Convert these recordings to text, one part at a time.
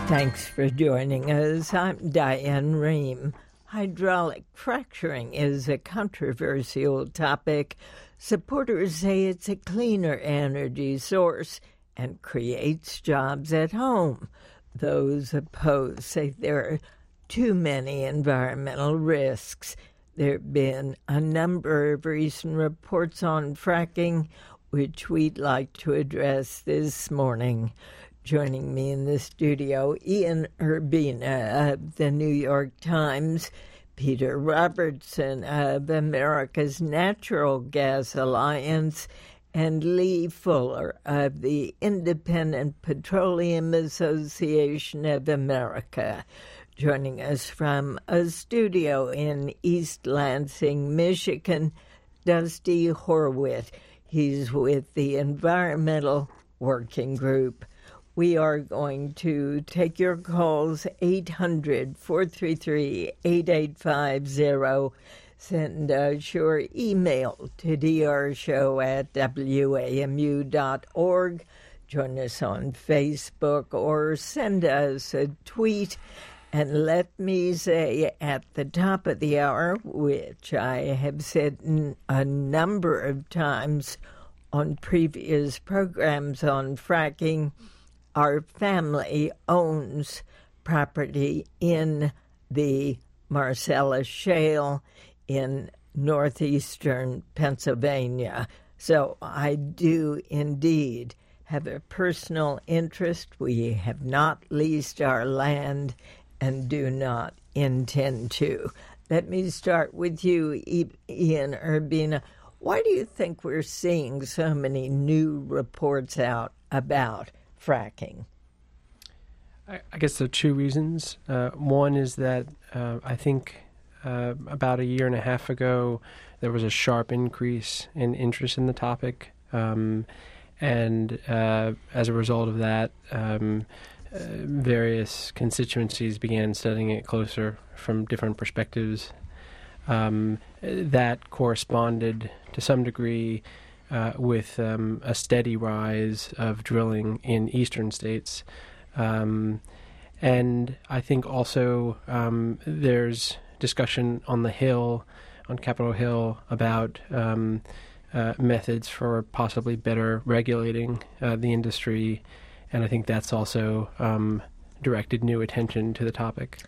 Thanks for joining us. I'm Diane Rehm. Hydraulic fracturing is a controversial topic. Supporters say it's a cleaner energy source and creates jobs at home. Those opposed say there are too many environmental risks. There have been a number of recent reports on fracking, which we'd like to address this morning. Joining me in the studio, Ian Urbina of the New York Times, Peter Robertson of America's Natural Gas Alliance, and Lee Fuller of the Independent Petroleum Association of America. Joining us from a studio in East Lansing, Michigan, Dusty Horwitz. He's with the Environmental Working Group. We are going to take your calls, 800-433-8850. Send us your email to drshow@wamu.org. Join us on Facebook or send us a tweet. And let me say at the top of the hour, which I have said a number of times on previous programs on fracking, our family owns property in the Marcellus Shale in northeastern Pennsylvania. So I do indeed have a personal interest. We have not leased our land and do not intend to. Let me start with you, Ian Urbina. Why do you think we're seeing so many new reports out about fracking? I guess there are two reasons. One is that I think about a year and a half ago, there was a sharp increase in interest in the topic. And as a result of that, various constituencies began studying it closer from different perspectives. That corresponded to some degree with a steady rise of drilling in eastern states. And I think also there's discussion on the Hill, on Capitol Hill, about methods for possibly better regulating the industry. And I think that's also directed new attention to the topic.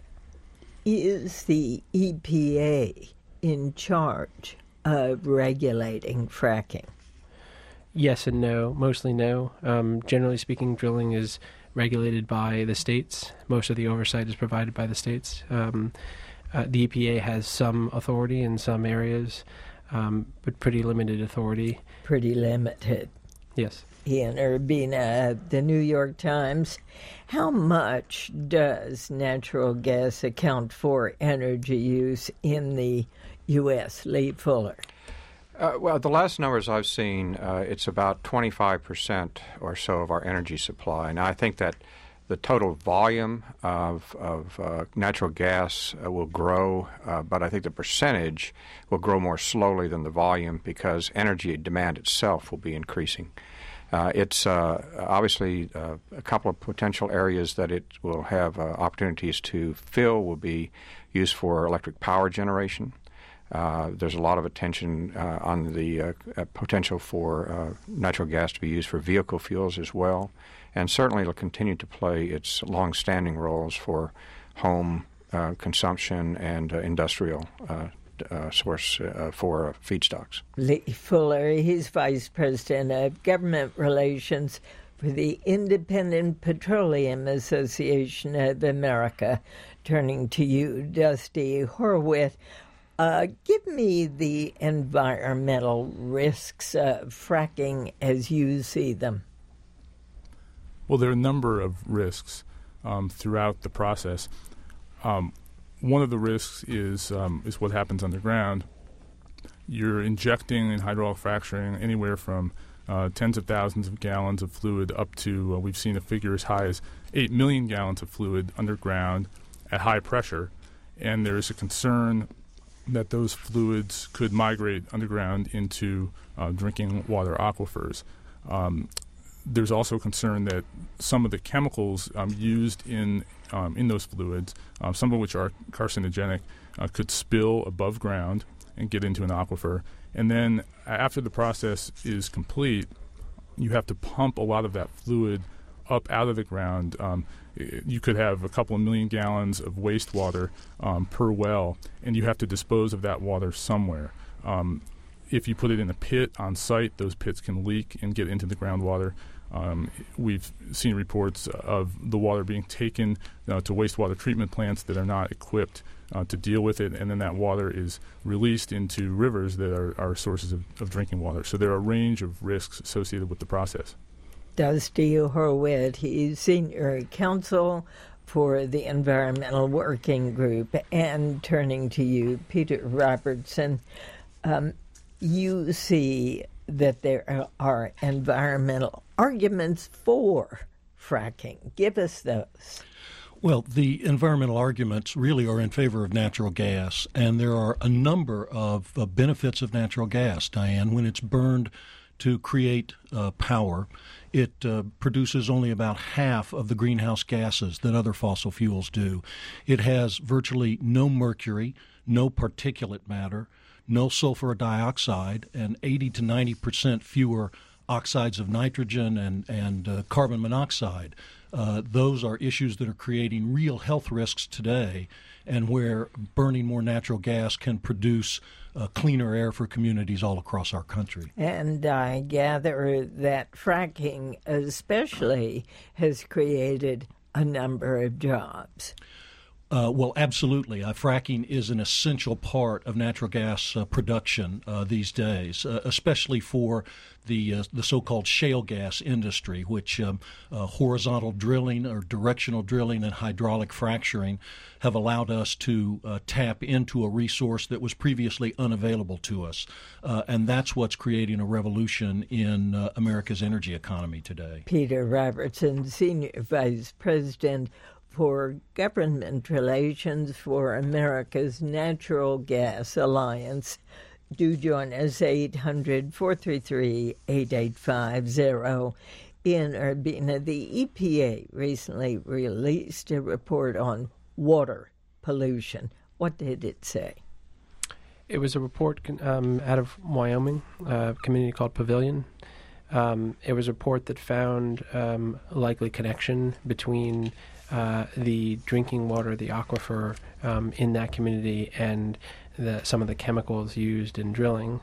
Is the EPA in charge of regulating fracking? Yes and no. Mostly no. Generally speaking, drilling is regulated by the states. Most of the oversight is provided by the states. The EPA has some authority in some areas, but pretty limited authority. Pretty limited. Yes. Ian Urbina, the New York Times. How much does natural gas account for energy use in the U.S.? Lee Fuller. Well, the last numbers I've seen, it's about 25% or so of our energy supply. Now, I think that the total volume of natural gas will grow, but I think the percentage will grow more slowly than the volume because energy demand itself will be increasing. It's obviously a couple of potential areas that it will have opportunities to fill will be used for electric power generation. There's a lot of attention on the potential for natural gas to be used for vehicle fuels as well. And certainly it'll continue to play its long-standing roles for home consumption and industrial source for feedstocks. Lee Fuller, he's Vice President of Government Relations for the Independent Petroleum Association of America. Turning to you, Dusty Horwitz, give me the environmental risks of fracking as you see them. Well, there are a number of risks throughout the process. One of the risks is what happens underground. You're injecting in hydraulic fracturing anywhere from tens of thousands of gallons of fluid up to, we've seen a figure as high as 8 million gallons of fluid underground at high pressure. And there is a concern that those fluids could migrate underground into drinking water aquifers. There's also concern that some of the chemicals used in those fluids, some of which are carcinogenic, could spill above ground and get into an aquifer. And then after the process is complete, you have to pump a lot of that fluid up out of the ground. You could have a couple of million gallons of wastewater per well, and you have to dispose of that water somewhere. If you put it in a pit on site, those pits can leak and get into the groundwater. We've seen reports of the water being taken to wastewater treatment plants that are not equipped to deal with it, and then that water is released into rivers that are sources of drinking water. So there are a range of risks associated with the process. Dusty Horwit, he's Senior Counsel for the Environmental Working Group. And turning to you, Peter Robertson, you see that there are environmental arguments for fracking. Give us those. Well, the environmental arguments really are in favor of natural gas, and there are a number of benefits of natural gas, Diane. When it's burned to create power, it produces only about half of the greenhouse gases that other fossil fuels do. It has virtually no mercury, no particulate matter, no sulfur dioxide, and 80 to 90% fewer oxides of nitrogen and carbon monoxide. Those are issues that are creating real health risks today, and where burning more natural gas can produce cleaner air for communities all across our country. And I gather that fracking especially has created a number of jobs. Well, absolutely. Fracking is an essential part of natural gas production these days, especially for the so-called shale gas industry, which horizontal drilling or directional drilling and hydraulic fracturing have allowed us to tap into a resource that was previously unavailable to us. And that's what's creating a revolution in America's energy economy today. Peter Robertson, Senior Vice President for Government Relations for America's Natural Gas Alliance. Do join us, 800-433-8850. In Urbina, the EPA recently released a report on water pollution. What did it say? It was a report out of Wyoming, a community called Pavilion. It was a report that found a likely connection between the drinking water, the aquifer in that community, and some of the chemicals used in drilling.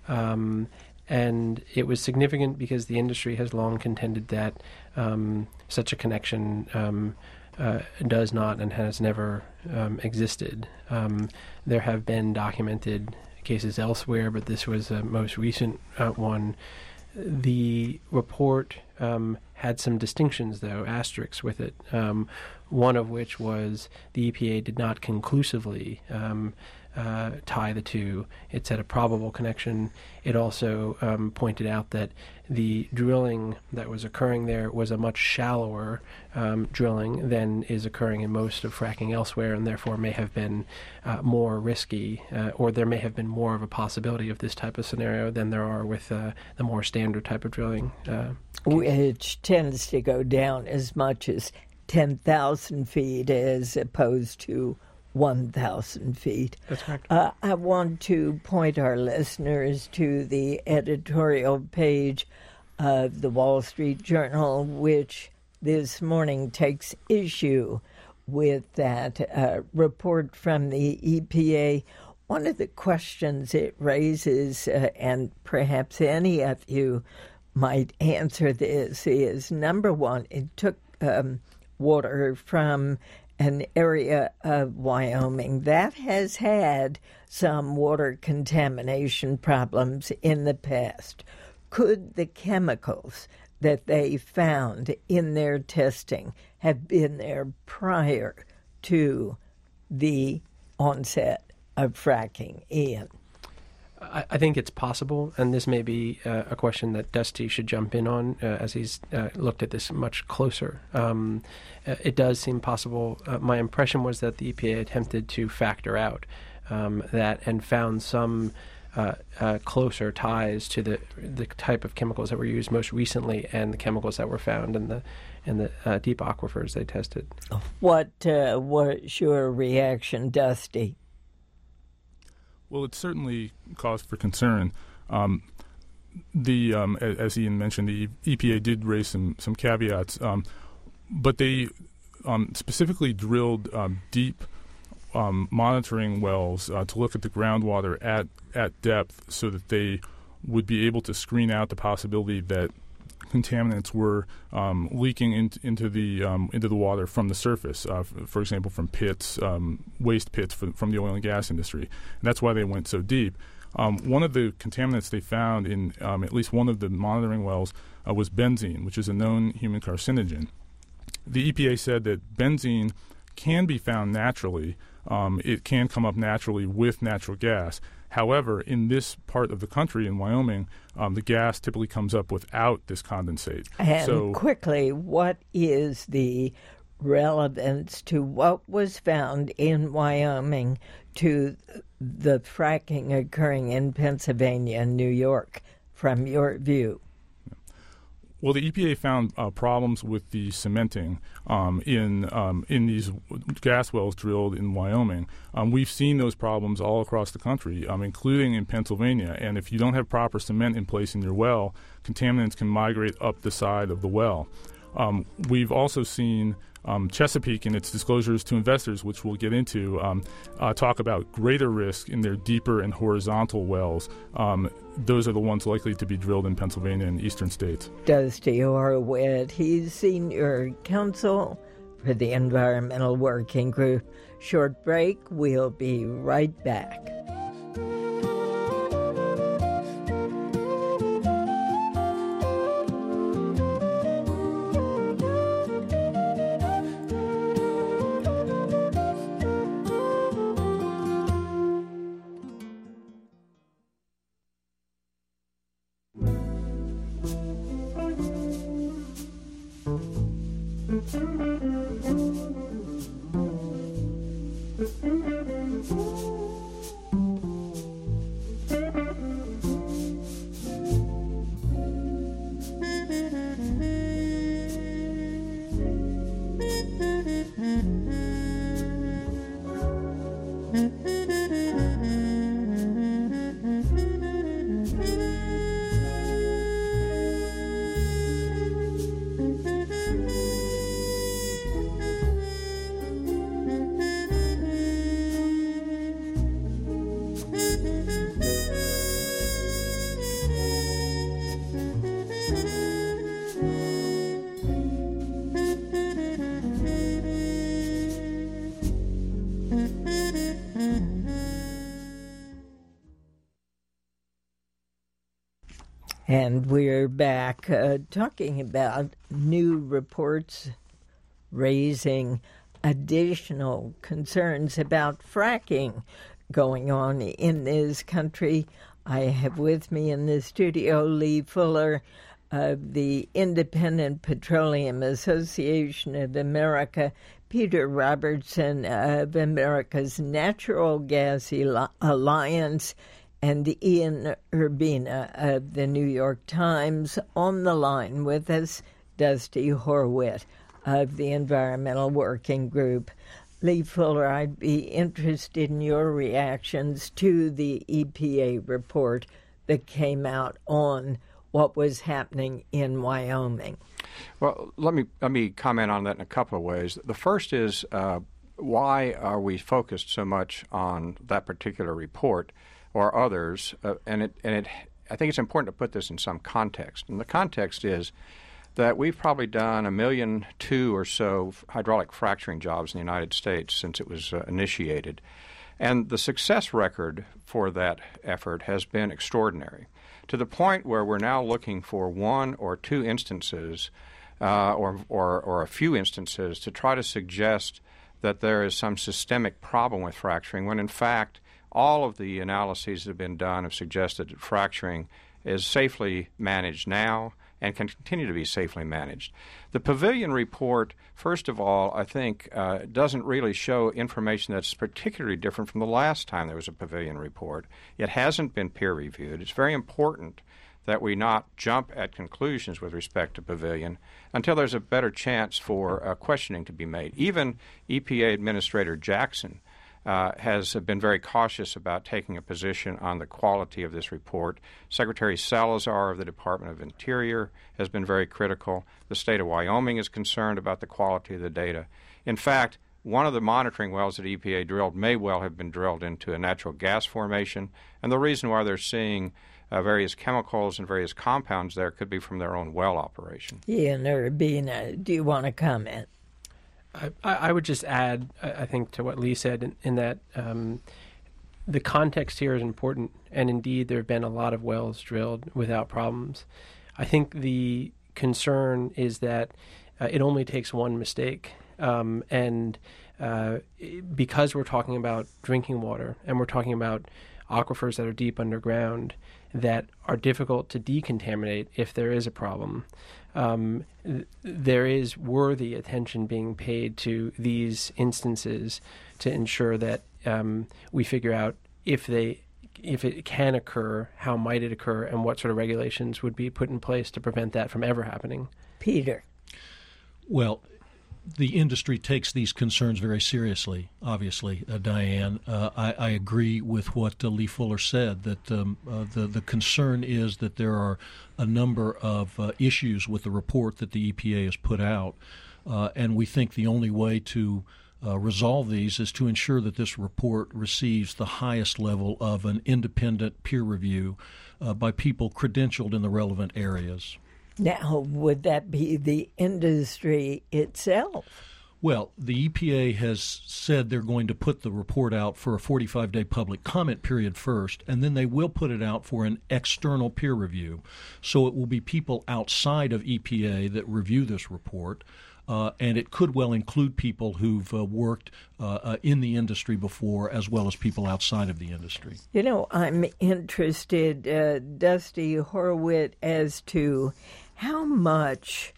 And it was significant because the industry has long contended that such a connection does not and has never existed. There have been documented cases elsewhere, but this was the most recent one. The report had some distinctions, though, asterisks with it, one of which was the EPA did not conclusively tie the two. It said a probable connection. It also pointed out that the drilling that was occurring there was a much shallower drilling than is occurring in most of fracking elsewhere, and therefore may have been more risky, or there may have been more of a possibility of this type of scenario than there are with the more standard type of drilling. Which tends to go down as much as 10,000 feet as opposed to 1,000 feet. That's correct. I want to point our listeners to the editorial page of the Wall Street Journal, which this morning takes issue with that report from the EPA. One of the questions it raises, and perhaps any of you might answer this, is number one, it took water from an area of Wyoming that has had some water contamination problems in the past. Could the chemicals that they found in their testing have been there prior to the onset of fracking, Ian? I think it's possible, and this may be a question that Dusty should jump in on as he's looked at this much closer. It does seem possible. My impression was that the EPA attempted to factor out that and found some closer ties to the type of chemicals that were used most recently and the chemicals that were found in the deep aquifers they tested. What was your reaction, Dusty? Well, it's certainly cause for concern. As Ian mentioned, the EPA did raise some caveats, but they specifically drilled deep monitoring wells to look at the groundwater at depth, so that they would be able to screen out the possibility that contaminants were leaking into the water from the surface, for example, from pits, waste pits from the oil and gas industry. And that's why they went so deep. One of the contaminants they found in at least one of the monitoring wells was benzene, which is a known human carcinogen. The EPA said that benzene can be found naturally. It can come up naturally with natural gas. However, in this part of the country, in Wyoming, the gas typically comes up without this condensate. And quickly, what is the relevance to what was found in Wyoming to the fracking occurring in Pennsylvania and New York, from your view? Well, the EPA found problems with the cementing in these gas wells drilled in Wyoming. We've seen those problems all across the country, including in Pennsylvania. And if you don't have proper cement in place in your well, contaminants can migrate up the side of the well. We've also seen Chesapeake, in its disclosures to investors, which we'll get into, talk about greater risk in their deeper and horizontal wells. Those are the ones likely to be drilled in Pennsylvania and eastern states. Dusty Horwit, he's senior counsel for the Environmental Working Group. Short break. We'll be right back. And we're back talking about new reports raising additional concerns about fracking going on in this country. I have with me in the studio Lee Fuller of the Independent Petroleum Association of America, Peter Robertson of America's Natural Gas Alliance, and Ian Urbina of the New York Times. On the line with us, Dusty Horwit of the Environmental Working Group. Lee Fuller, I'd be interested in your reactions to the EPA report that came out on what was happening in Wyoming. Well, let me comment on that in a couple of ways. The first is why are we focused so much on that particular report or others? I think it's important to put this in some context. And the context is that we've probably done 1.2 million or so hydraulic fracturing jobs in the United States since it was initiated. And the success record for that effort has been extraordinary, to the point where we're now looking for one or two instances or a few instances to try to suggest that there is some systemic problem with fracturing, when in fact all of the analyses that have been done have suggested that fracturing is safely managed now and can continue to be safely managed. The Pavilion report, first of all, I think doesn't really show information that's particularly different from the last time there was a Pavilion report. It hasn't been peer-reviewed. It's very important that we not jump at conclusions with respect to Pavilion until there's a better chance for questioning to be made. Even EPA Administrator Jackson has been very cautious about taking a position on the quality of this report. Secretary Salazar of the Department of Interior has been very critical. The state of Wyoming is concerned about the quality of the data. In fact, one of the monitoring wells that EPA drilled may well have been drilled into a natural gas formation, and the reason why they're seeing various chemicals and various compounds there could be from their own well operation. Ian Urbina, do you want to comment? I would just add, I think, to what Lee said in that the context here is important, and indeed there have been a lot of wells drilled without problems. I think the concern is that it only takes one mistake, and because we're talking about drinking water and we're talking about aquifers that are deep underground that are difficult to decontaminate if there is a problem. There is worthy attention being paid to these instances to ensure that we figure out if it can occur, how might it occur, and what sort of regulations would be put in place to prevent that from ever happening. Peter. Well, the industry takes these concerns very seriously, obviously, Diane. I agree with what Lee Fuller said, that the concern is that there are a number of issues with the report that the EPA has put out, and we think the only way to resolve these is to ensure that this report receives the highest level of an independent peer review by people credentialed in the relevant areas. Now, would that be the industry itself? Well, the EPA has said they're going to put the report out for a 45-day public comment period first, and then they will put it out for an external peer review. So it will be people outside of EPA that review this report, and it could well include people who've worked in the industry before, as well as people outside of the industry. You know, I'm interested, Dusty Horowitz, as to how much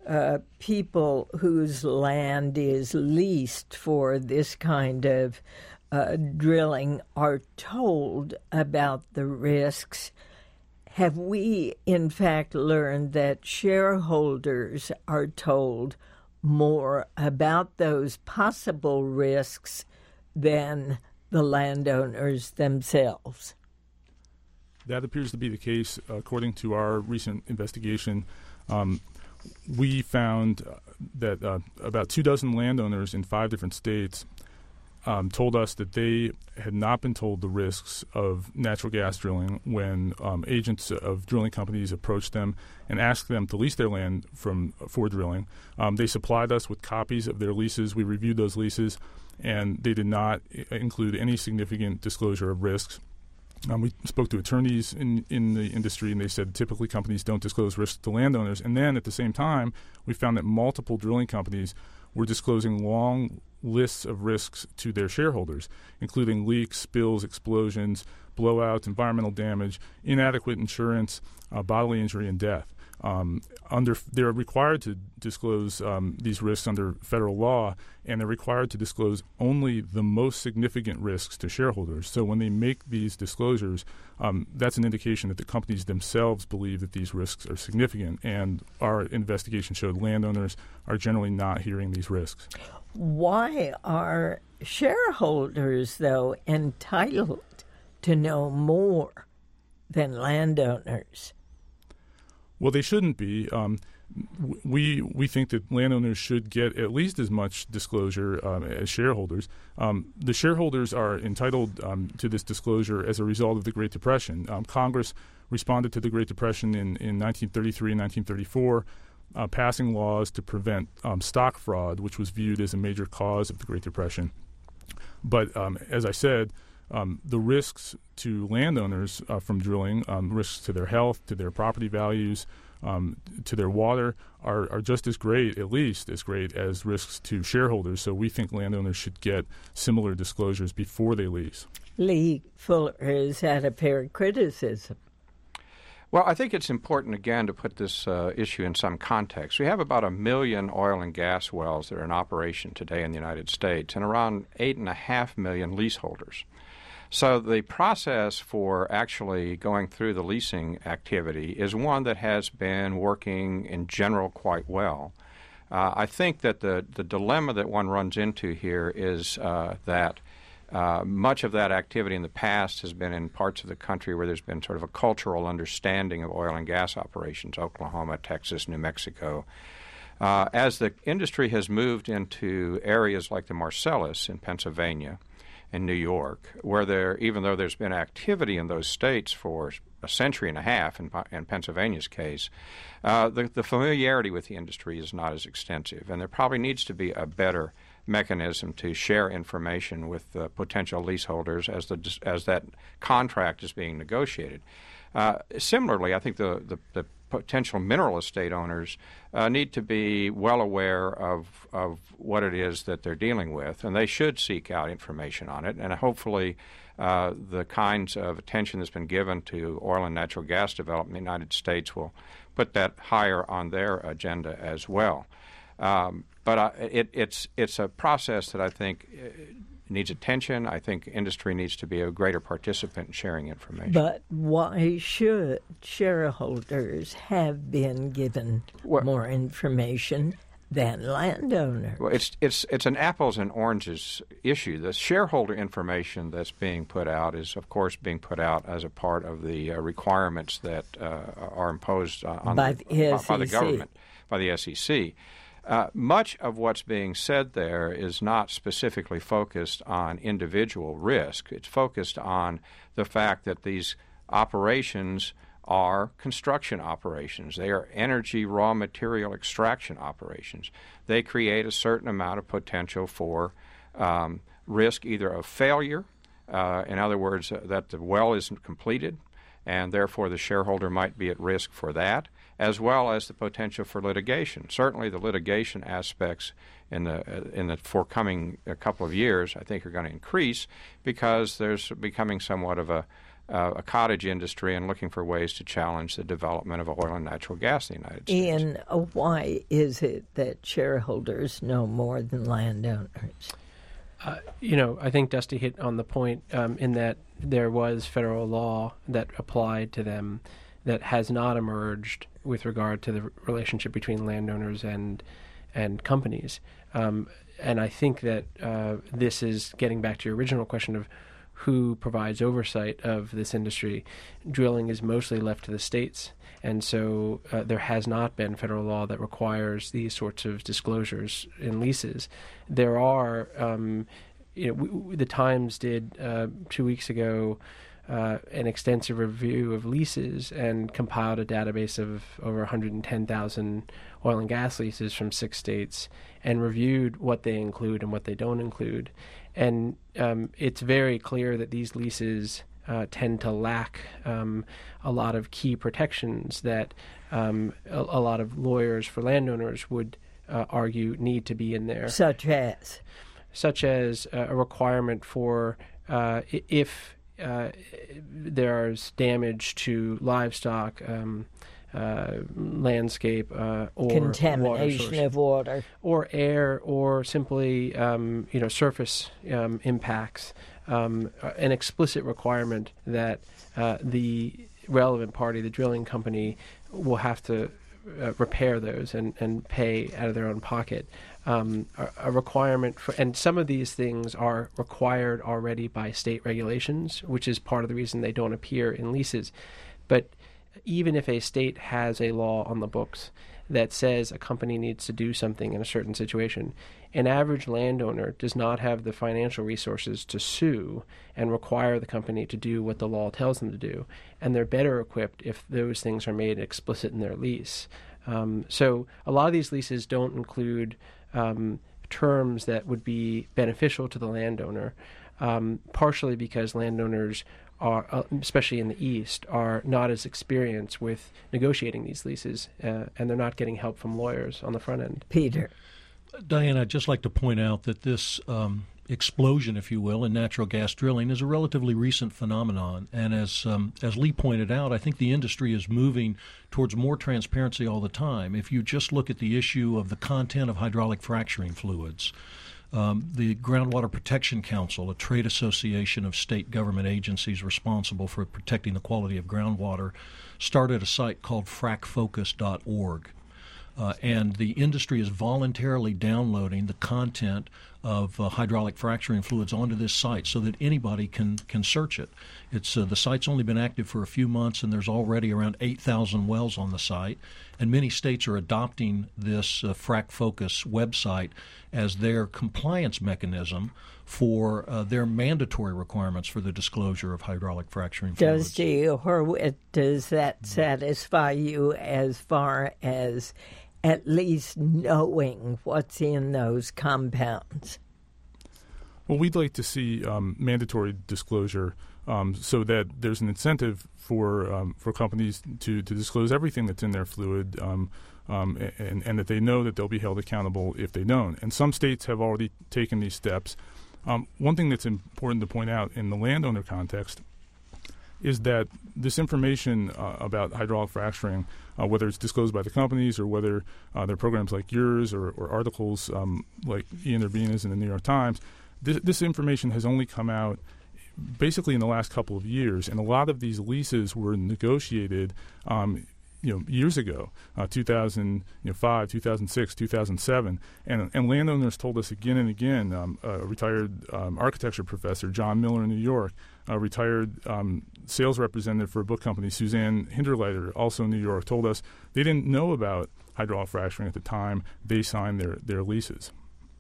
people whose land is leased for this kind of drilling are told about the risks. Have we, in fact, learned that shareholders are told more about those possible risks than the landowners themselves? That appears to be the case. According to our recent investigation, we found that about 24 landowners in 5 different states told us that they had not been told the risks of natural gas drilling when agents of drilling companies approached them and asked them to lease their land for drilling. They supplied us with copies of their leases. We reviewed those leases, and they did not include any significant disclosure of risks. We spoke to attorneys in the industry, and they said typically companies don't disclose risks to landowners. And then at the same time, we found that multiple drilling companies were disclosing long lists of risks to their shareholders, including leaks, spills, explosions, blowouts, environmental damage, inadequate insurance, bodily injury, and death. They're required to disclose these risks under federal law, and they're required to disclose only the most significant risks to shareholders. So when they make these disclosures, that's an indication that the companies themselves believe that these risks are significant, and our investigation showed landowners are generally not hearing these risks. Why are shareholders, though, entitled to know more than landowners? Well, they shouldn't be. We think that landowners should get at least as much disclosure as shareholders. The shareholders are entitled to this disclosure as a result of the Great Depression. Congress responded to the Great Depression in 1933 and 1934, passing laws to prevent stock fraud, which was viewed as a major cause of the Great Depression. But as I said, the risks to landowners from drilling, risks to their health, to their property values, to their water, are just as great, at least as great, as risks to shareholders. So we think landowners should get similar disclosures before they lease. Lee Fuller has had a fair criticism. Well, I think it's important, again, to put this issue in some context. We have about 1 million oil and gas wells that are in operation today in the United States and around 8.5 million leaseholders. So the process for actually going through the leasing activity is one that has been working in general quite well. I think that the dilemma that one runs into here is that much of that activity in the past has been in parts of the country where there's been sort of a cultural understanding of oil and gas operations, Oklahoma, Texas, New Mexico. As the industry has moved into areas like the Marcellus in Pennsylvania and New York, where even though there's been activity in those states for a century and a half, in Pennsylvania's case, the familiarity with the industry is not as extensive, and there probably needs to be a better mechanism to share information with potential leaseholders as that contract is being negotiated. Similarly, I think the potential mineral estate owners need to be well aware of what it is that they're dealing with, and they should seek out information on it. And hopefully the kinds of attention that's been given to oil and natural gas development in the United States will put that higher on their agenda as well. But it's a process that I think needs attention. I think industry needs to be a greater participant in sharing information. But why should shareholders have been given more information than landowners? Well, it's an apples and oranges issue. The shareholder information that's being put out is, of course, being put out as a part of the requirements that are imposed by the government, by the SEC. Much of what's being said there is not specifically focused on individual risk. It's focused on the fact that these operations are construction operations. They are energy raw material extraction operations. They create a certain amount of potential for risk either of failure, in other words, that the well isn't completed, and therefore the shareholder might be at risk for that, as well as the potential for litigation. Certainly the litigation aspects in the forthcoming couple of years, I think, are going to increase because there's becoming somewhat of a cottage industry and looking for ways to challenge the development of oil and natural gas in the United States. Ian, why is it that shareholders know more than landowners? I think Dusty hit on the point in that there was federal law that applied to them that has not emerged with regard to the relationship between landowners and companies. And I think that this is getting back to your original question of who provides oversight of this industry. Drilling is mostly left to the states, and so there has not been federal law that requires these sorts of disclosures in leases. There are, the Times did 2 weeks ago an extensive review of leases and compiled a database of over 110,000 oil and gas leases from 6 states and reviewed what they include and what they don't include. And it's very clear that these leases tend to lack a lot of key protections that a lot of lawyers for landowners would argue need to be in there. Such as a requirement for if there's damage to livestock, landscape, or contamination of water, or air, or simply surface impacts, an explicit requirement that the relevant party, the drilling company, will have to repair those and pay out of their own pocket. A requirement for, and some of these things are required already by state regulations, which is part of the reason they don't appear in leases. But even if a state has a law on the books that says a company needs to do something in a certain situation, an average landowner does not have the financial resources to sue and require the company to do what the law tells them to do. And they're better equipped if those things are made explicit in their lease. So a lot of these leases don't include terms that would be beneficial to the landowner, partially because landowners are, especially in the East, are not as experienced with negotiating these leases, and they're not getting help from lawyers on the front end. Peter. Diane, I'd just like to point out that this explosion, if you will, in natural gas drilling is a relatively recent phenomenon. And as Lee pointed out, I think the industry is moving towards more transparency all the time. If you just look at the issue of the content of hydraulic fracturing fluids, the Groundwater Protection Council, a trade association of state government agencies responsible for protecting the quality of groundwater, started a site called fracfocus.org. And the industry is voluntarily downloading the content of hydraulic fracturing fluids onto this site so that anybody can search it. It's the site's only been active for a few months, and there's already around 8,000 wells on the site. And many states are adopting this Frac Focus website as their compliance mechanism for their mandatory requirements for the disclosure of hydraulic fracturing fluids. Dusty Horwitz, does that satisfy you as far as at least knowing what's in those compounds? Well, we'd like to see mandatory disclosure so that there's an incentive for companies to disclose everything that's in their fluid, and that they know that they'll be held accountable if they don't. And some states have already taken these steps. One thing that's important to point out in the landowner context is that this information about hydraulic fracturing, whether it's disclosed by the companies or whether there are programs like yours or articles like Ian Urbina's in the New York Times, this information has only come out basically in the last couple of years, and a lot of these leases were negotiated years ago, 2005, 2006, 2007, and landowners told us again and again. A retired architecture professor, John Miller in New York, a retired sales representative for a book company, Suzanne Hinderleiter, also in New York, told us they didn't know about hydraulic fracturing at the time they signed their leases.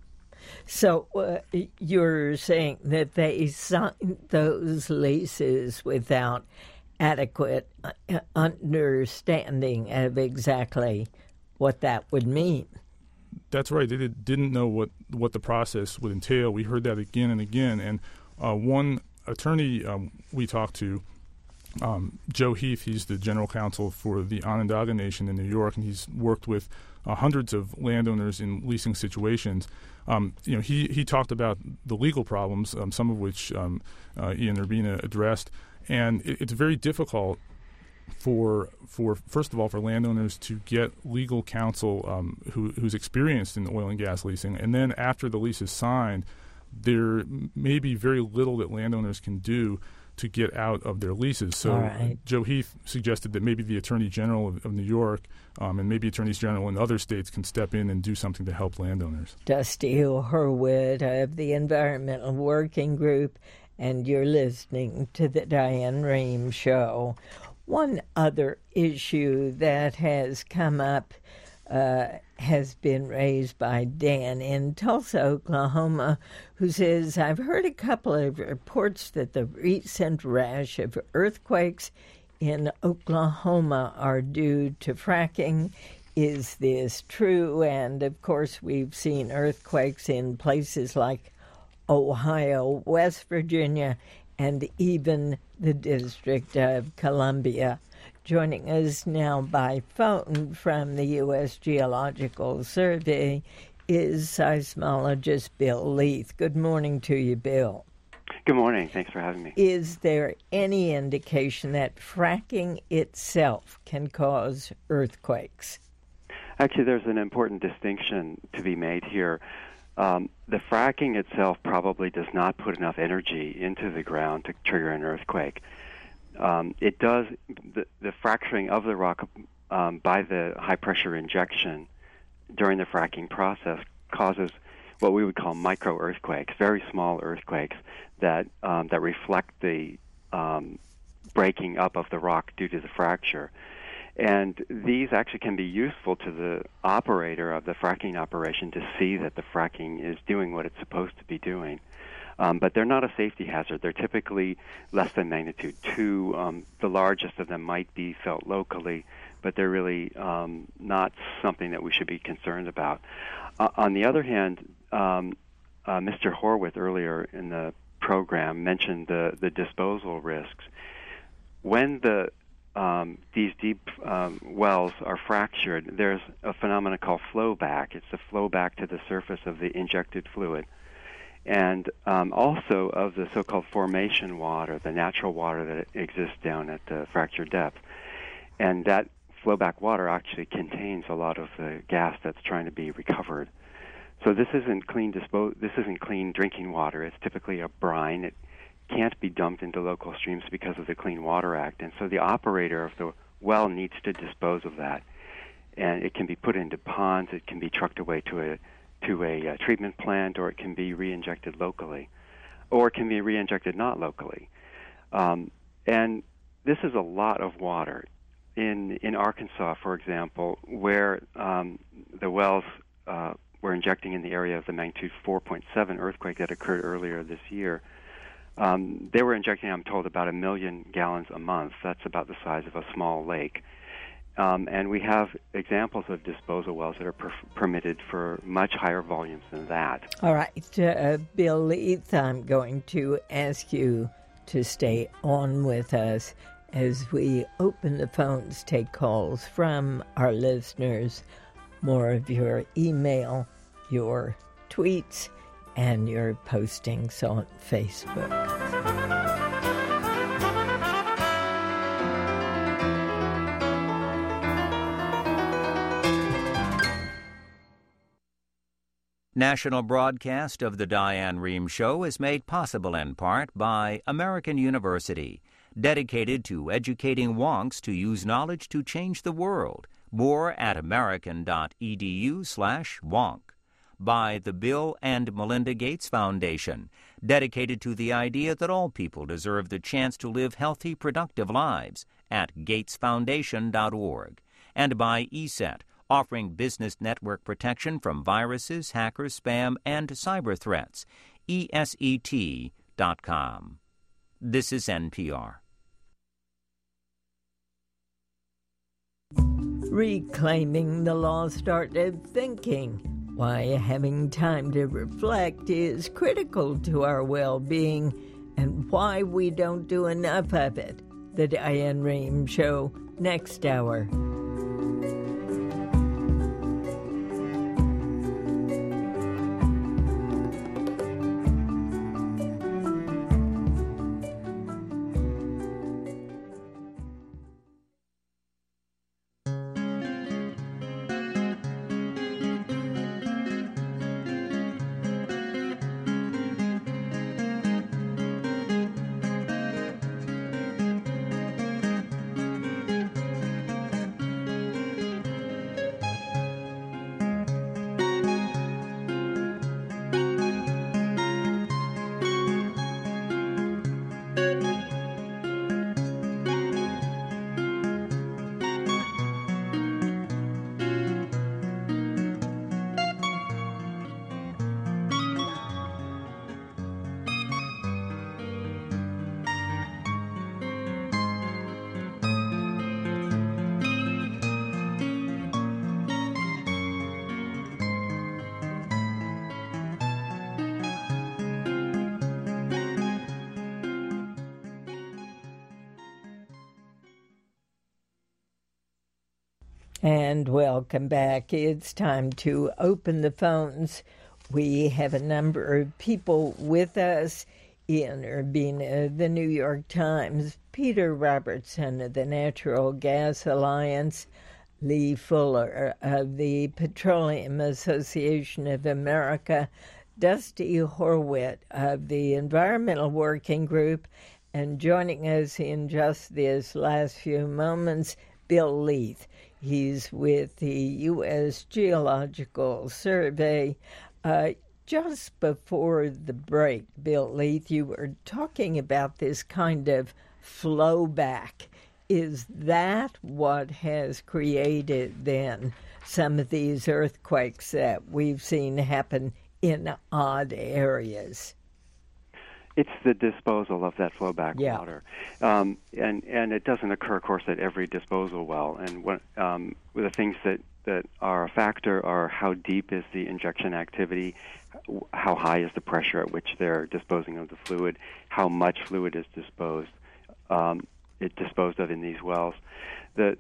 So you're saying that they signed those leases without adequate understanding of exactly what that would mean? That's right. They didn't know what the process would entail. We heard that again and again. And one attorney we talked to, Joe Heath, he's the general counsel for the Onondaga Nation in New York, and he's worked with hundreds of landowners in leasing situations. He talked about the legal problems, some of which Ian Urbina addressed, and it's very difficult for first of all for landowners to get legal counsel who's experienced in oil and gas leasing, and then after the lease is signed, there may be very little that landowners can do to get out of their leases. So right. Joe Heath suggested that maybe the Attorney General of New York and maybe Attorneys General in other states can step in and do something to help landowners. Dusty Horwitz of the Environmental Working Group, and you're listening to the Diane Rehm Show. One other issue that has come up has been raised by Dan in Tulsa, Oklahoma, who says, I've heard a couple of reports that the recent rash of earthquakes in Oklahoma are due to fracking. Is this true? And, of course, we've seen earthquakes in places like Ohio, West Virginia, and even the District of Columbia. Joining us now by phone from the U.S. Geological Survey is seismologist Bill Leith. Good morning to you, Bill. Good morning. Thanks for having me. Is there any indication that fracking itself can cause earthquakes? Actually, there's an important distinction to be made here. The fracking itself probably does not put enough energy into the ground to trigger an earthquake. It does, the fracturing of the rock by the high-pressure injection during the fracking process causes what we would call micro-earthquakes, very small earthquakes that reflect the breaking up of the rock due to the fracture. And these actually can be useful to the operator of the fracking operation to see that the fracking is doing what it's supposed to be doing. But they're not a safety hazard. They're typically less than magnitude 2. The largest of them might be felt locally, but they're really not something that we should be concerned about. On the other hand, Mr. Horwitz earlier in the program mentioned the disposal risks. When these deep wells are fractured, there's a phenomenon called flowback. It's the flowback to the surface of the injected fluid. and also of the so-called formation water, the natural water that exists down at the fracture depth. And that flowback water actually contains a lot of the gas that's trying to be recovered. So this isn't clean drinking water. It's typically a brine. It can't be dumped into local streams because of the Clean Water Act. And so the operator of the well needs to dispose of that. And it can be put into ponds. It can be trucked away to a treatment plant, or it can be reinjected locally, or it can be reinjected not locally. And this is a lot of water. In Arkansas, for example, where the wells were injecting in the area of the magnitude 4.7 earthquake that occurred earlier this year, they were injecting, I'm told, about 1 million gallons a month. That's about the size of a small lake. And we have examples of disposal wells that are permitted for much higher volumes than that. All right, Bill Leith, I'm going to ask you to stay on with us as we open the phones, take calls from our listeners, more of your email, your tweets, and your postings on Facebook. National broadcast of the Diane Rehm Show is made possible in part by American University, dedicated to educating wonks to use knowledge to change the world. More at american.edu/wonk. By the Bill and Melinda Gates Foundation, dedicated to the idea that all people deserve the chance to live healthy, productive lives, at gatesfoundation.org. And by ESET, offering business network protection from viruses, hackers, spam, and cyber threats. ESET.com. This is NPR. Reclaiming the lost art of thinking. Why having time to reflect is critical to our well-being, and why we don't do enough of it. The Diane Rehm Show, next hour. And welcome back. It's time to open the phones. We have a number of people with us. Ian Urbina, the New York Times, Peter Robertson of the Natural Gas Alliance, Lee Fuller of the Petroleum Association of America, Dusty Horwit of the Environmental Working Group, and joining us in just this last few moments, Bill Leith. He's with the U.S. Geological Survey. Just before the break, Bill Leith, you were talking about this kind of flow back. Is that what has created then some of these earthquakes that we've seen happen in odd areas? It's the disposal of that flowback water, and it doesn't occur, of course, at every disposal well. And the things that are a factor are how deep is the injection activity, how high is the pressure at which they're disposing of the fluid, how much fluid is disposed of in these wells. The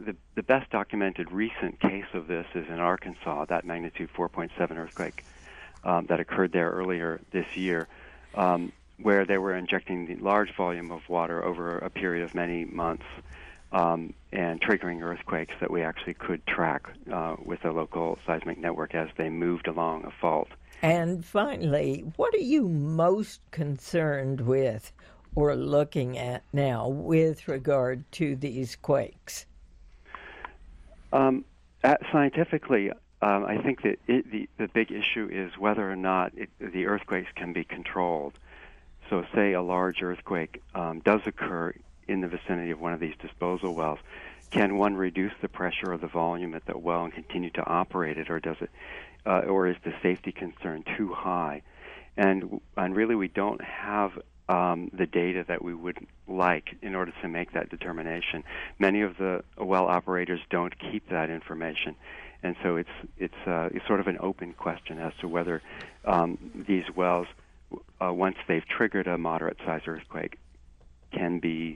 best documented recent case of this is in Arkansas, that magnitude 4.7 earthquake. that occurred there earlier this year, where they were injecting the large volume of water over a period of many months and triggering earthquakes that we actually could track with a local seismic network as they moved along a fault. And finally, what are you most concerned with or looking at now with regard to these quakes? Scientifically, I think that the big issue is whether or not the earthquakes can be controlled. So say a large earthquake does occur in the vicinity of one of these disposal wells. Can one reduce the pressure or the volume at the well and continue to operate it, or does it, or is the safety concern too high? And really, we don't have the data that we would like in order to make that determination. Many of the well operators don't keep that information, and so it's sort of an open question as to whether these wells, once they've triggered a moderate-sized earthquake, can be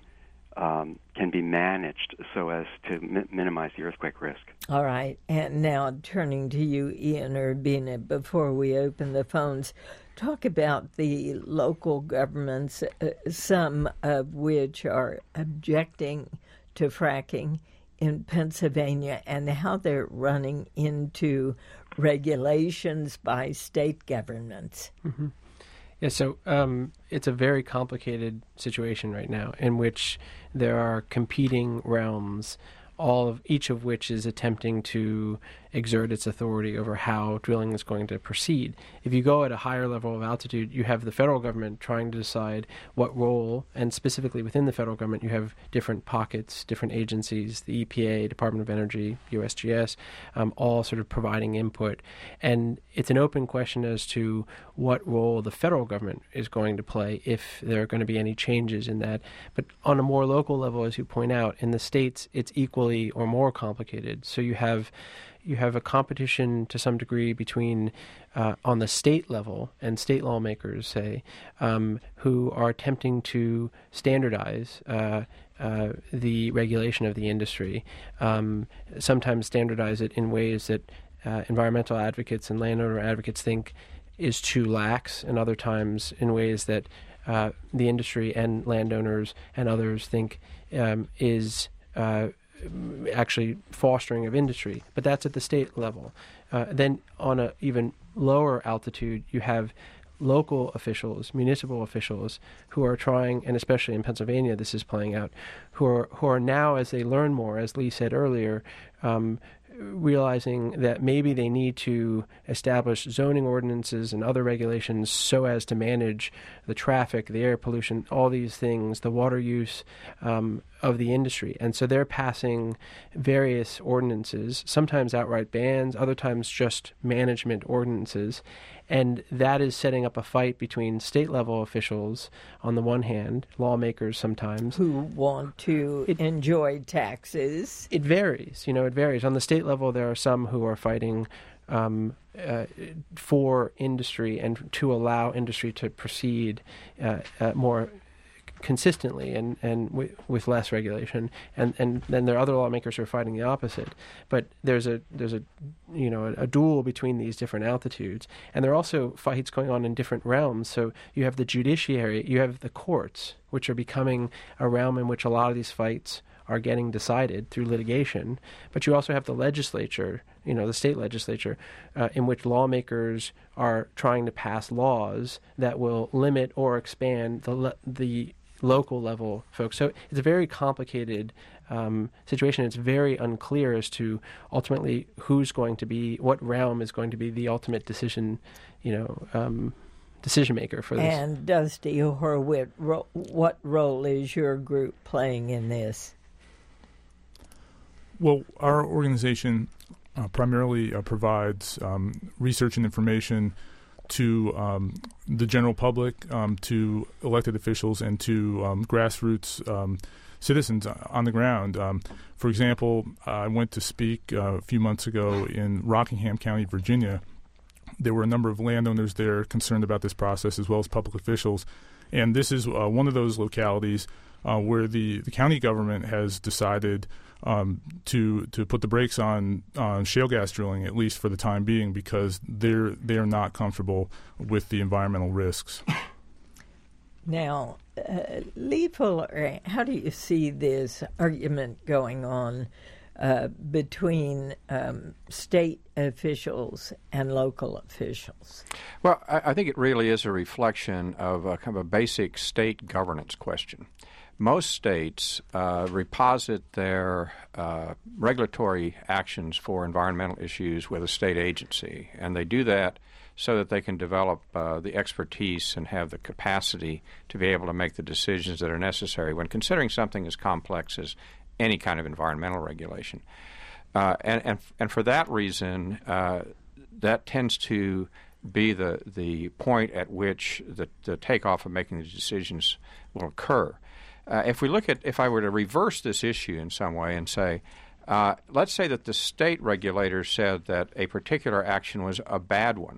managed so as to minimize the earthquake risk. All right, and now turning to you, Ian Urbina, before we open the phones, talk about the local governments, some of which are objecting to fracking in Pennsylvania, and how they're running into regulations by state governments. Mm-hmm. Yeah, so it's a very complicated situation right now in which there are competing realms, each of which is attempting to exert its authority over how drilling is going to proceed. If you go at a higher level of altitude, you have the federal government trying to decide what role, and specifically within the federal government, you have different pockets, different agencies, the EPA, Department of Energy, USGS, all sort of providing input. And it's an open question as to what role the federal government is going to play, if there are going to be any changes in that. But on a more local level, as you point out, in the states, it's equally or more complicated. So you have a competition to some degree between on the state level and state lawmakers, say, who are attempting to standardize the regulation of the industry, sometimes standardize it in ways that environmental advocates and landowner advocates think is too lax, and other times in ways that the industry and landowners and others think is actually fostering of industry. But that's at the state level. Then on an even lower altitude, you have local officials, municipal officials, who are trying, and especially in Pennsylvania this is playing out, who are now, as they learn more, as Lee said earlier, realizing that maybe they need to establish zoning ordinances and other regulations so as to manage the traffic, the air pollution, all these things, the water use of the industry. And so they're passing various ordinances, sometimes outright bans, other times just management ordinances. And that is setting up a fight between state-level officials on the one hand, lawmakers sometimes, who want to enjoy taxes. It varies. It varies. On the state level, there are some who are fighting for industry and to allow industry to proceed more consistently and with less regulation, and then there are other lawmakers who are fighting the opposite. But there's a duel between these different altitudes, and there are also fights going on in different realms. So you have the judiciary, you have the courts, which are becoming a realm in which a lot of these fights are getting decided through litigation. But you also have the legislature, the state legislature, in which lawmakers are trying to pass laws that will limit or expand the local level folks. So it's a very complicated situation. It's very unclear as to ultimately what realm is going to be the ultimate decision maker for this. And Dusty Horwitz, what role is your group playing in this? Well, our organization primarily provides research and information to the general public, to elected officials, and to grassroots citizens on the ground. For example, I went to speak a few months ago in Rockingham County, Virginia. There were a number of landowners there concerned about this process, as well as public officials. And this is one of those localities where the county government has decided to put the brakes on shale gas drilling, at least for the time being, because they're not comfortable with the environmental risks. Now, Lee Fuller, how do you see this argument going on between state officials and local officials? Well, I think it really is a reflection of a kind of a basic state governance question. Most states reposit their regulatory actions for environmental issues with a state agency, and they do that so that they can develop the expertise and have the capacity to be able to make the decisions that are necessary when considering something as complex as any kind of environmental regulation. And for that reason, that tends to be the point at which the takeoff of making the decisions will occur. If I were to reverse this issue in some way and say, let's say that the state regulator said that a particular action was a bad one,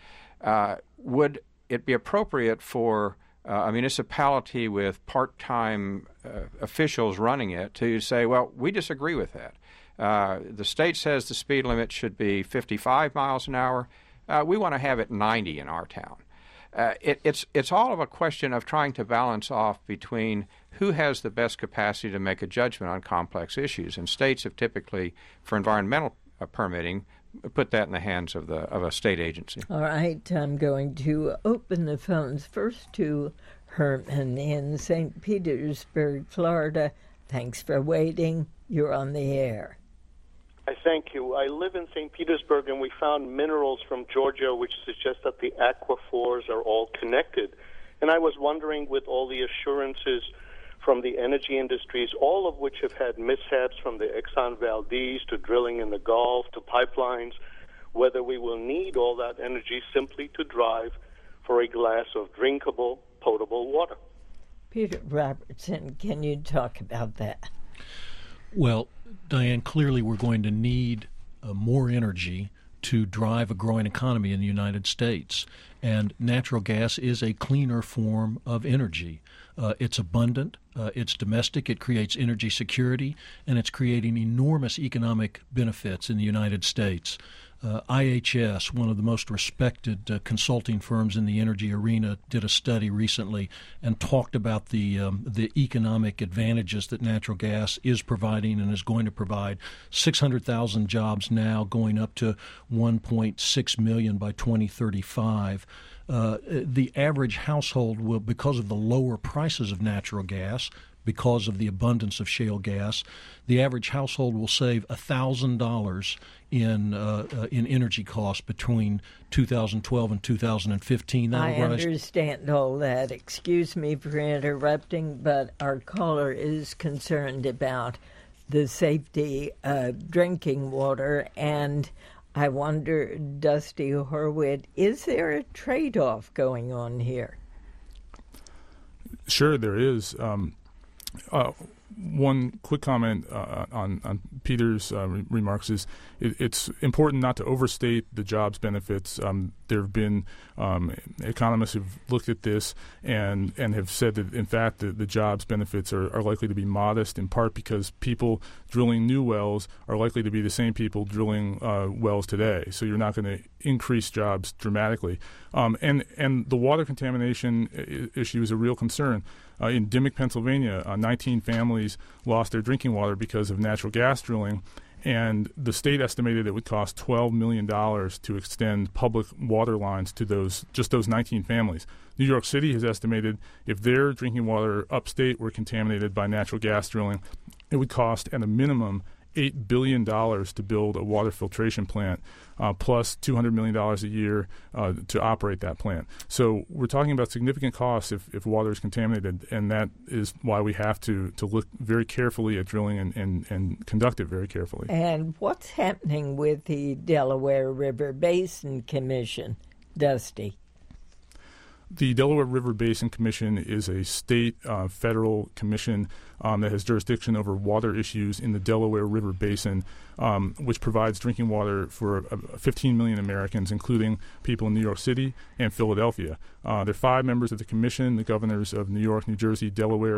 would it be appropriate for a municipality with part-time officials running it to say, well, we disagree with that. The state says the speed limit should be 55 miles an hour. We want to have it 90 in our town. It's all of a question of trying to balance off between who has the best capacity to make a judgment on complex issues. And states have typically, for environmental permitting, put that in the hands of a state agency. All right, I'm going to open the phones first to Herman in St. Petersburg, Florida. Thanks for waiting. You're on the air. I thank you. I live in St. Petersburg, and we found minerals from Georgia which suggest that the aquifers are all connected. And I was wondering, with all the assurances from the energy industries, all of which have had mishaps from the Exxon Valdez to drilling in the Gulf to pipelines, whether we will need all that energy simply to drive for a glass of drinkable, potable water. Peter Robertson, can you talk about that? Well, Diane, clearly we're going to need more energy to drive a growing economy in the United States. And natural gas is a cleaner form of energy. It's abundant, it's domestic, it creates energy security, and it's creating enormous economic benefits in the United States. IHS, one of the most respected consulting firms in the energy arena, did a study recently and talked about the economic advantages that natural gas is providing and is going to provide. 600,000 jobs now, going up to 1.6 million by 2035. The average household will, because of the lower prices of natural gas, because of the abundance of shale gas, the average household will save $1,000 in energy costs between 2012 and 2015. I understand all that. Excuse me for interrupting, but our caller is concerned about the safety of drinking water, and I wonder, Dusty Horwit, is there a trade-off going on here? Sure, there is. One quick comment on Peter's remarks is it's important not to overstate the jobs benefits. There have been economists who've looked at this and have said that, in fact, the jobs benefits are likely to be modest, in part because people drilling new wells are likely to be the same people drilling wells today. So you're not going to increase jobs dramatically. And the water contamination issue is a real concern. In Dimock, Pennsylvania, 19 families lost their drinking water because of natural gas drilling, and the state estimated it would cost $12 million to extend public water lines to those 19 families. New York City has estimated if their drinking water upstate were contaminated by natural gas drilling, it would cost at a minimum $8 billion to build a water filtration plant, plus $200 million a year to operate that plant. So we're talking about significant costs if water is contaminated, and that is why we have to look very carefully at drilling and conduct it very carefully. And what's happening with the Delaware River Basin Commission, Dusty? The Delaware River Basin Commission is a state federal commission that has jurisdiction over water issues in the Delaware River Basin, which provides drinking water for 15 million Americans, including people in New York City and Philadelphia. There are 5 members of the commission, the governors of New York, New Jersey, Delaware,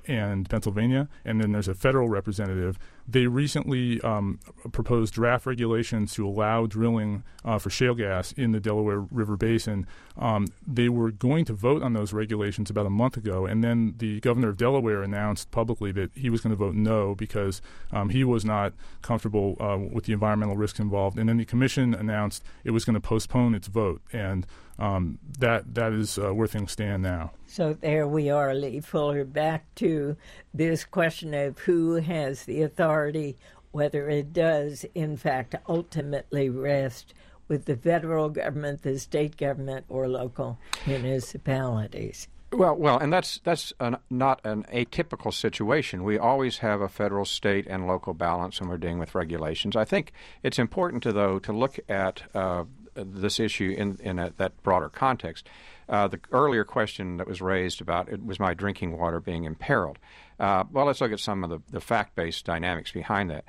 and Pennsylvania, and then there's a federal representative. They recently proposed draft regulations to allow drilling for shale gas in the Delaware River Basin. They were going to vote on those regulations about a month ago, and then the governor of Delaware announced publicly that he was going to vote no because he was not comfortable with the environmental risks involved. And then the commission announced it was going to postpone its vote, and that is where things stand now. So there we are, Lee Fuller, back to this question of who has the authority, whether it does, in fact, ultimately rest with the federal government, the state government, or local municipalities. Well, and that's not an atypical situation. We always have a federal, state, and local balance when we're dealing with regulations. I think it's important, though, to look at this issue in that broader context. The earlier question that was raised about it was my drinking water being imperiled. Well, let's look at some of the fact-based dynamics behind that.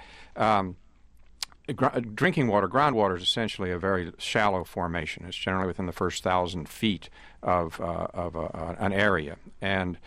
Drinking water, groundwater, is essentially a very shallow formation. It's generally within the first 1,000 feet of an area. And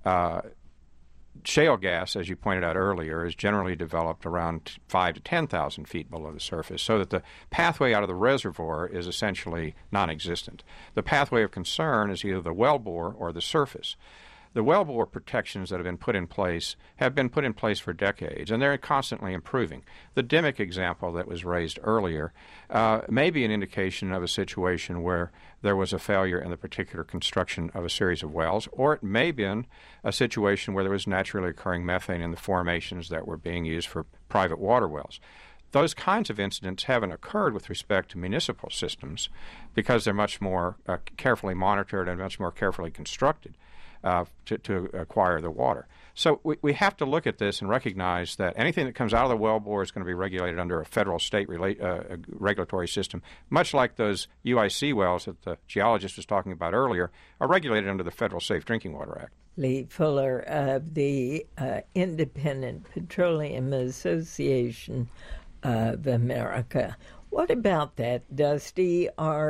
shale gas, as you pointed out earlier, is generally developed around 5,000 to 10,000 feet below the surface, so that the pathway out of the reservoir is essentially non-existent. The pathway of concern is either the wellbore or the surface. The wellbore protections that have been put in place for decades, and they're constantly improving. The Dimock example that was raised earlier may be an indication of a situation where there was a failure in the particular construction of a series of wells, or it may have been a situation where there was naturally occurring methane in the formations that were being used for private water wells. Those kinds of incidents haven't occurred with respect to municipal systems because they're much more carefully monitored and much more carefully constructed to acquire the water. So we have to look at this and recognize that anything that comes out of the wellbore is going to be regulated under a federal-state regulatory system, much like those UIC wells that the geologist was talking about earlier are regulated under the Federal Safe Drinking Water Act. Lee Fuller of the Independent Petroleum Association of America. What about that, Dusty?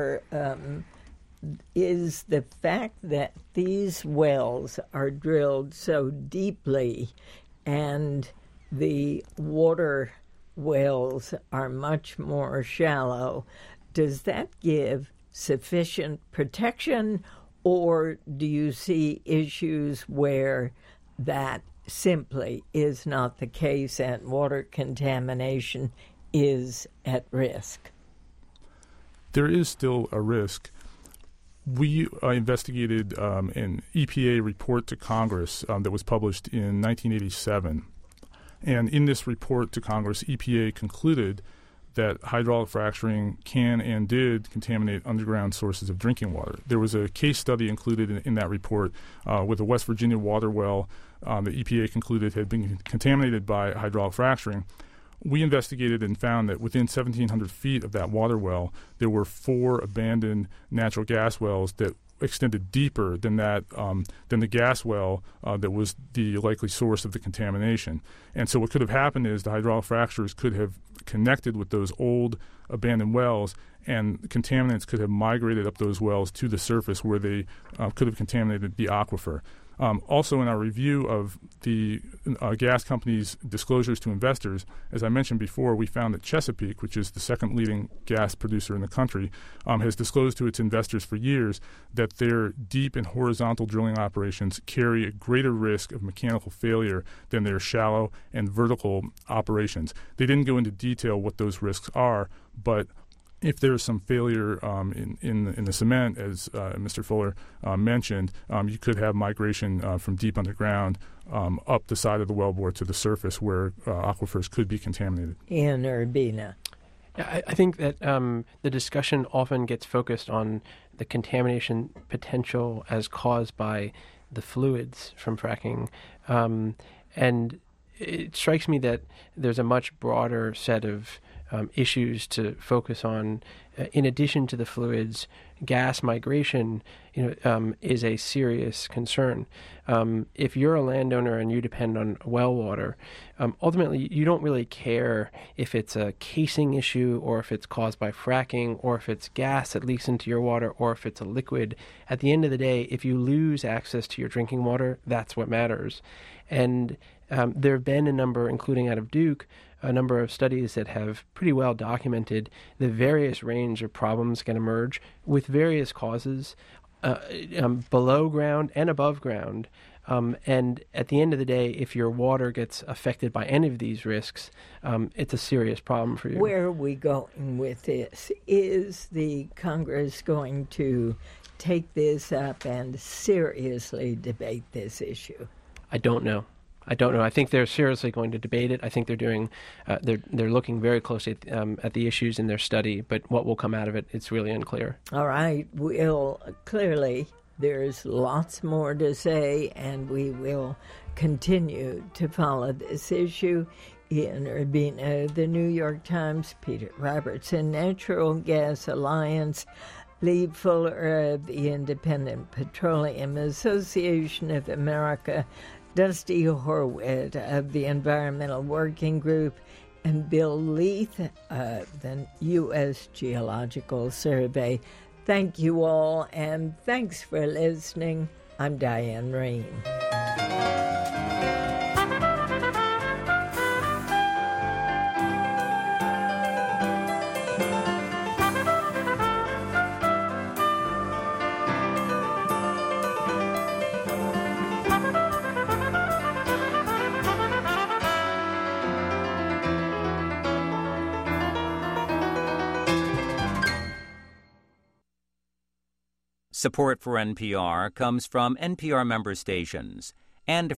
Is the fact that these wells are drilled so deeply and the water wells are much more shallow, does that give sufficient protection, or do you see issues where that simply is not the case and water contamination is at risk? There is still a risk. We investigated an EPA report to Congress that was published in 1987. And in this report to Congress, EPA concluded that hydraulic fracturing can and did contaminate underground sources of drinking water. There was a case study included in that report with a West Virginia water well that EPA concluded had been contaminated by hydraulic fracturing. We investigated and found that within 1,700 feet of that water well, there were 4 abandoned natural gas wells that extended deeper than the gas well that was the likely source of the contamination. And so what could have happened is the hydraulic fractures could have connected with those old abandoned wells, and contaminants could have migrated up those wells to the surface where they could have contaminated the aquifer. Also, in our review of the gas company's disclosures to investors, as I mentioned before, we found that Chesapeake, which is the second leading gas producer in the country, has disclosed to its investors for years that their deep and horizontal drilling operations carry a greater risk of mechanical failure than their shallow and vertical operations. They didn't go into detail what those risks are, but if there's some failure in the cement, as Mr. Fuller mentioned, you could have migration from deep underground up the side of the wellbore to the surface where aquifers could be contaminated. Ian Urbina. I think that the discussion often gets focused on the contamination potential as caused by the fluids from fracking. And it strikes me that there's a much broader set of issues to focus on. In addition to the fluids, gas migration, is a serious concern. If you're a landowner and you depend on well water, ultimately you don't really care if it's a casing issue or if it's caused by fracking or if it's gas that leaks into your water or if it's a liquid. At the end of the day, if you lose access to your drinking water, that's what matters. And there have been a number, including out of Duke, a number of studies that have pretty well documented the various range of problems can emerge with various causes below ground and above ground. And at the end of the day, if your water gets affected by any of these risks, it's a serious problem for you. Where are we going with this? Is the Congress going to take this up and seriously debate this issue? I don't know. I think they're seriously going to debate it. I think they're doing, they're looking very closely at the issues in their study. But what will come out of it, it's really unclear. All right. Clearly, there's lots more to say, and we will continue to follow this issue. Ian Urbina, The New York Times, Peter Robertson, Natural Gas Alliance, Lee Fuller of the Independent Petroleum Association of America, Dusty Horwit of the Environmental Working Group, and Bill Leith of the U.S. Geological Survey. Thank you all, and thanks for listening. I'm Diane Rehm. Support for NPR comes from NPR member stations and